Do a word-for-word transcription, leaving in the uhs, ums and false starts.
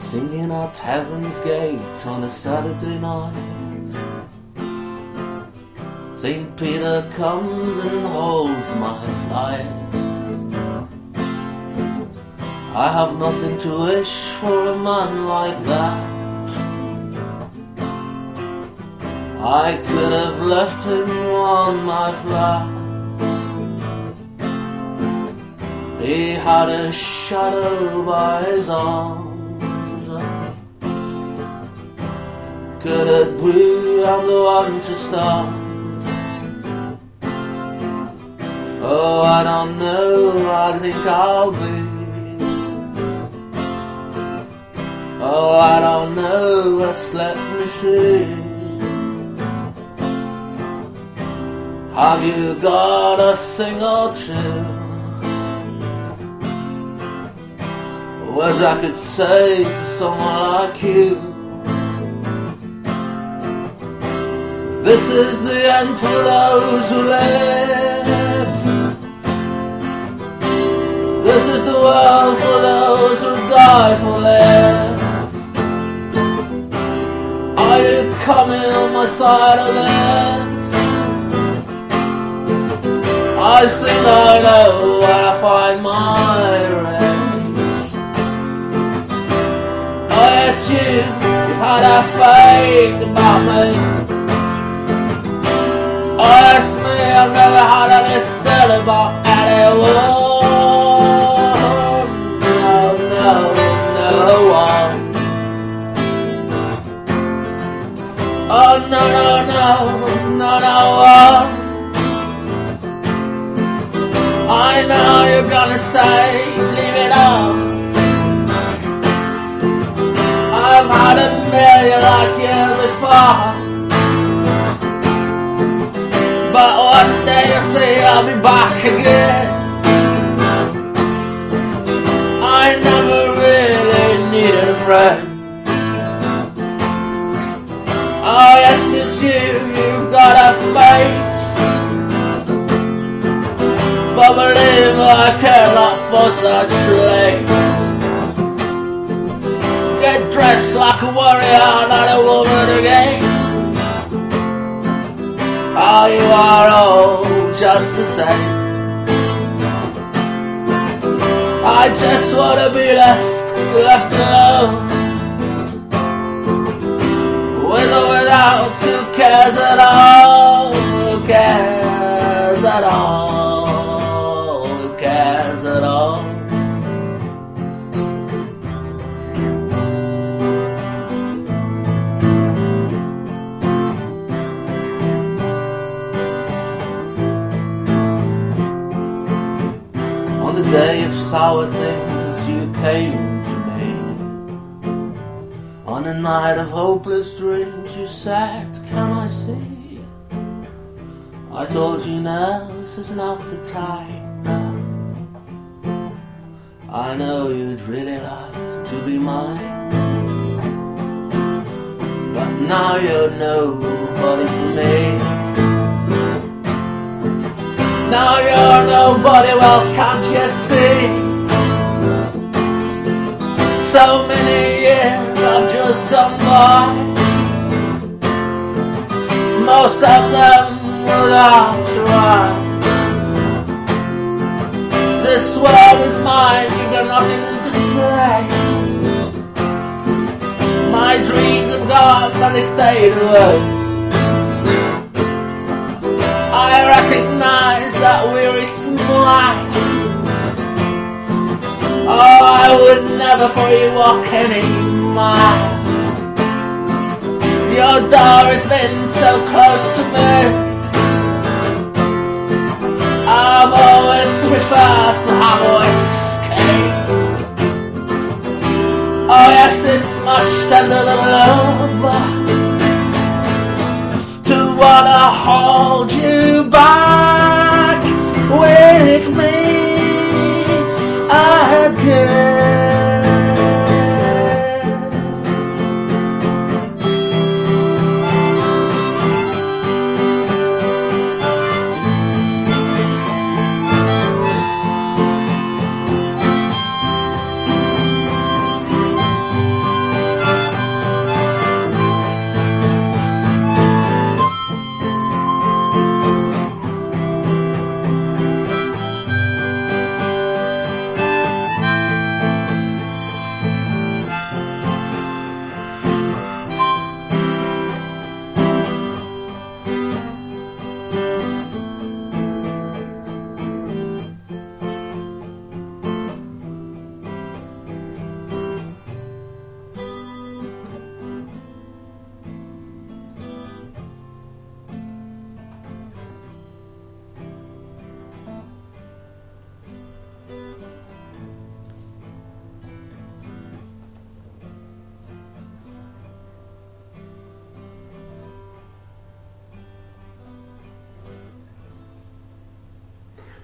singing at heaven's gate on a Saturday night. Saint Peter comes and holds my flight. I have nothing to wish for a man like that. I could have left him on my flat. He had a shadow by his arms. Good at blue, I'm the one to start. Oh, I don't know, I think I'll be. Oh, I don't know, just let me see. Have you got a thing or two? Words I could say to someone like you. This is the end for those who live. This is the world for those who die for live. Are you coming on my side of this? I think I know where I find my race. Oh yes, you, you've had a think about me. Oh yes, me, I've never had anything about anyone. No, no, no one. Oh no, no, no, no, no one. I know you're gonna say, leave it up. I've had a million like you before, but one day you'll see I'll be back again. I never really needed a friend. Oh yes, it's you, you've got a face, but believe me, I care not for such traits. Get dressed like a warrior, not a woman again. Oh, you are all just the same. I just wanna be left, left alone. With or without, who cares at all? Who cares at all? Who cares at all? On the day of sour things you came to me. On a night of hopeless dreams you said, can I see? I told you now, this is not the time. I know you'd really like to be mine, but now you're nobody for me. Now you're nobody, well can't you see? So many years I've just gone by, most of them without your eye. This world is mine, you've got nothing to say. My dreams have gone, but they stayed away. I recognize that weary smile. Oh, I would never for you walk any mile. Your door has been so close to me. I've always preferred to have a escape. Oh yes, it's much tender than love to wanna hold you back.